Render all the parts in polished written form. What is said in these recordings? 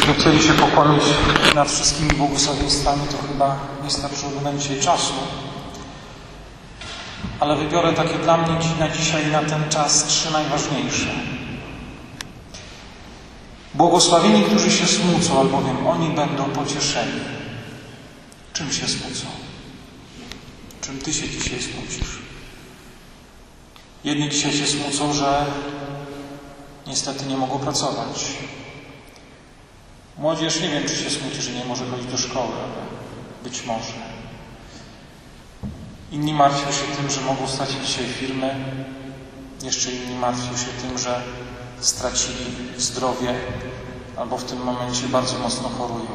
Byśmy chcieli się pokłonić nad wszystkimi błogosławieństwami, to chyba nie starczyłoby nam dzisiaj czasu. Ale wybiorę takie dla mnie na dzisiaj, na ten czas 3 najważniejsze. Błogosławieni, którzy się smucą, albowiem oni będą pocieszeni. Czym się smucą? Czym ty się dzisiaj smucisz? Jedni dzisiaj się smucą, że niestety nie mogą pracować. Młodzież, nie wiem, czy się smuci, że nie może chodzić do szkoły, ale być może. Inni martwią się tym, że mogą stracić dzisiaj firmy. Jeszcze inni martwią się tym, że stracili zdrowie albo w tym momencie bardzo mocno chorują.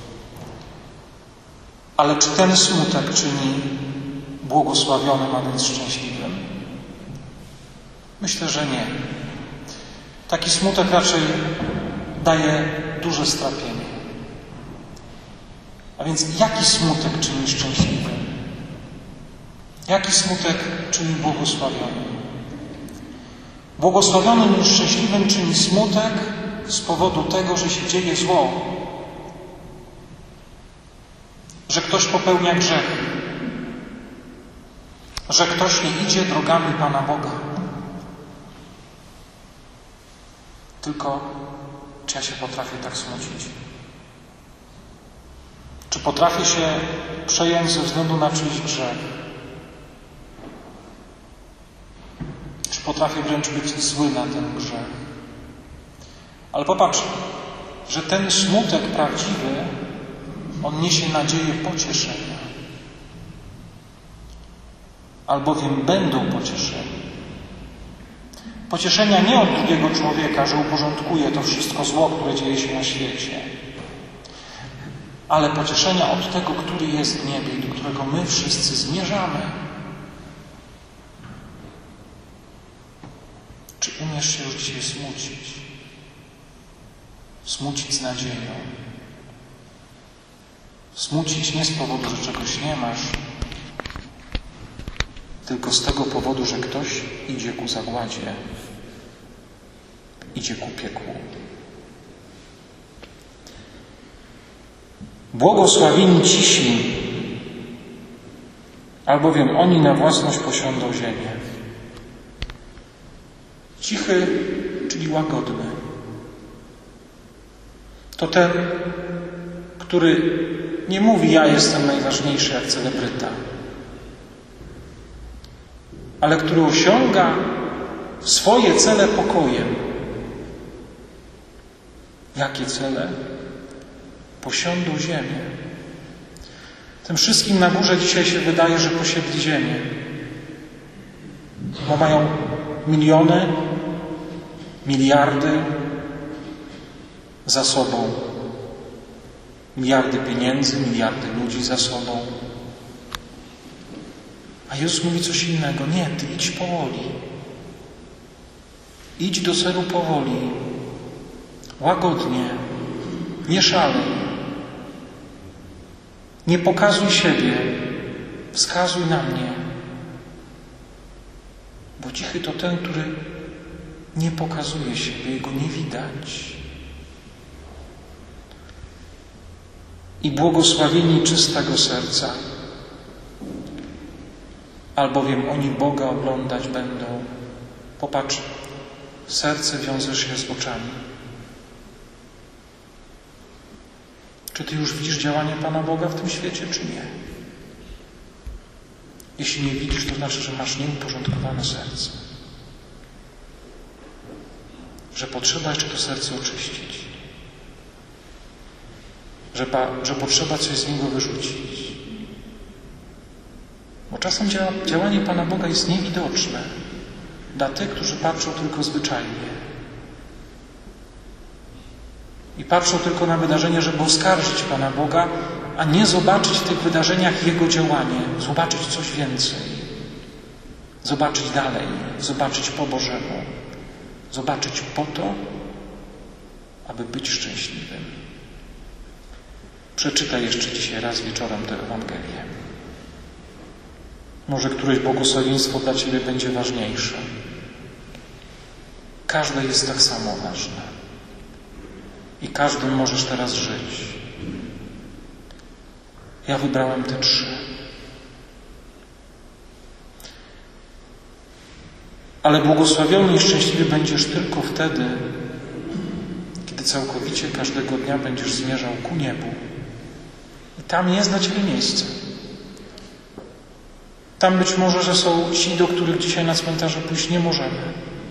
Ale czy ten smutek czyni błogosławionym, a więc szczęśliwym? Myślę, że nie. Taki smutek raczej daje duże strapienie. A więc jaki smutek czyni szczęśliwym? Jaki smutek czyni błogosławionym? Błogosławionym i szczęśliwym czyni smutek z powodu tego, że się dzieje zło. Że ktoś popełnia grzech. Że ktoś nie idzie drogami Pana Boga. Tylko czy ja się potrafię tak smucić? Czy potrafię się przejąć ze względu na czyjś grzech? Czy potrafię wręcz być zły na ten grzech? Ale popatrz, że ten smutek prawdziwy, on niesie nadzieję pocieszenia. Albowiem będą pocieszeni. Pocieszenia nie od drugiego człowieka, że uporządkuje to wszystko zło, które dzieje się na świecie, ale pocieszenia od tego, który jest w niebie i do którego my wszyscy zmierzamy. Czy umiesz się już dzisiaj smucić? Smucić z nadzieją. Smucić nie z powodu, że czegoś nie masz, tylko z tego powodu, że ktoś idzie ku zagładzie, idzie ku piekłu. Błogosławieni cisi, albowiem oni na własność posiądą ziemię. Cichy, czyli łagodny. To ten, który nie mówi: ja jestem najważniejszy jak celebryta, ale który osiąga swoje cele pokojem. Jakie cele? Posiądą ziemię. Tym wszystkim na górze dzisiaj się wydaje, że posiedli ziemię, bo mają miliony, miliardy za sobą, miliardy pieniędzy, miliardy ludzi za sobą. A Jezus mówi coś innego. Nie, ty idź powoli. Idź do celu powoli. Łagodnie. Nie szalej. Nie pokazuj siebie. Wskazuj na mnie. Bo cichy to ten, który nie pokazuje siebie. Jego nie widać. I błogosławieni czystego serca, albowiem oni Boga oglądać będą. Popatrz, serce wiąże się z oczami. Czy ty już widzisz działanie Pana Boga w tym świecie, czy nie? Jeśli nie widzisz, to znaczy, że masz nieuporządkowane serce. Że potrzeba jeszcze to serce oczyścić. Że potrzeba coś z niego wyrzucić. Bo czasem działanie Pana Boga jest niewidoczne dla tych, którzy patrzą tylko zwyczajnie. I patrzą tylko na wydarzenie, żeby oskarżyć Pana Boga, a nie zobaczyć w tych wydarzeniach Jego działanie, zobaczyć coś więcej, zobaczyć dalej, zobaczyć po Bożemu, zobaczyć po to, aby być szczęśliwym. Przeczytaj jeszcze dzisiaj raz wieczorem tę Ewangelię. Może któreś błogosławieństwo dla Ciebie będzie ważniejsze. Każde jest tak samo ważne. i każdym możesz teraz żyć. Ja wybrałem te 3. Ale błogosławiony i szczęśliwy będziesz tylko wtedy, kiedy całkowicie każdego dnia będziesz zmierzał ku niebu. I tam jest dla Ciebie miejsce. Tam być może, że są ci, do których dzisiaj na cmentarze pójść nie możemy.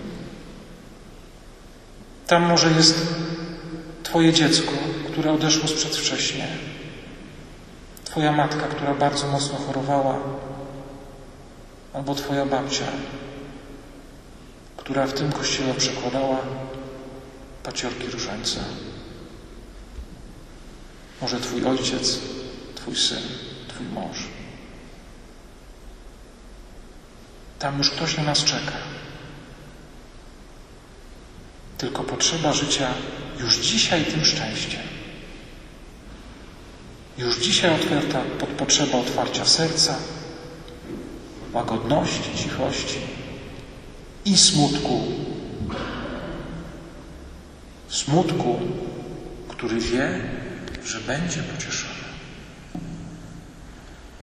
Tam może jest Twoje dziecko, które odeszło przedwcześnie. Twoja matka, która bardzo mocno chorowała. Albo Twoja babcia, która w tym kościele przekładała paciorki różańca. Może Twój ojciec, Twój syn, Twój mąż. Tam już ktoś na nas czeka. Tylko potrzeba życia już dzisiaj tym szczęściem. Już dzisiaj potrzeba otwarcia serca, łagodności, cichości i smutku. Smutku, który wie, że będzie pocieszony.